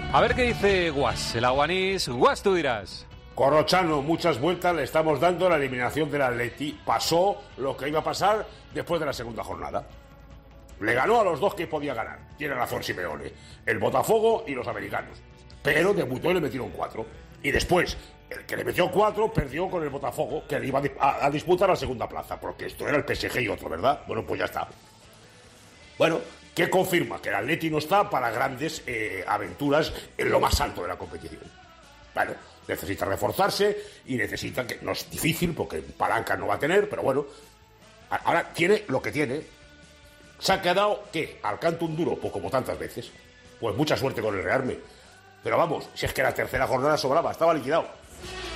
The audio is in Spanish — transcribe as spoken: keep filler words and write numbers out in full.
A ver qué dice Guas, el aguanís. Guas, tú dirás. Corrochano, muchas vueltas le estamos dando a la eliminación del Atleti. Pasó lo que iba a pasar después de la segunda jornada. Le ganó a los dos que podía ganar. Tiene razón Simeone. El Botafogo y los americanos. Pero debutó y le metieron cuatro. Y después, el que le metió cuatro perdió con el Botafogo, que le iba a, a disputar la segunda plaza. Porque esto era el P S G y otro, ¿verdad? Bueno, pues ya está. Bueno, ¿qué confirma? Que el Atleti no está para grandes eh, aventuras en lo más alto de la competición. Bueno, necesita reforzarse y necesita que... No es difícil porque palanca no va a tener, pero bueno. Ahora tiene lo que tiene. Se ha quedado, ¿qué? Al canto un duro, pues como tantas veces. Pues mucha suerte con el Rearme. Pero vamos, si es que la tercera jornada sobraba, estaba liquidado.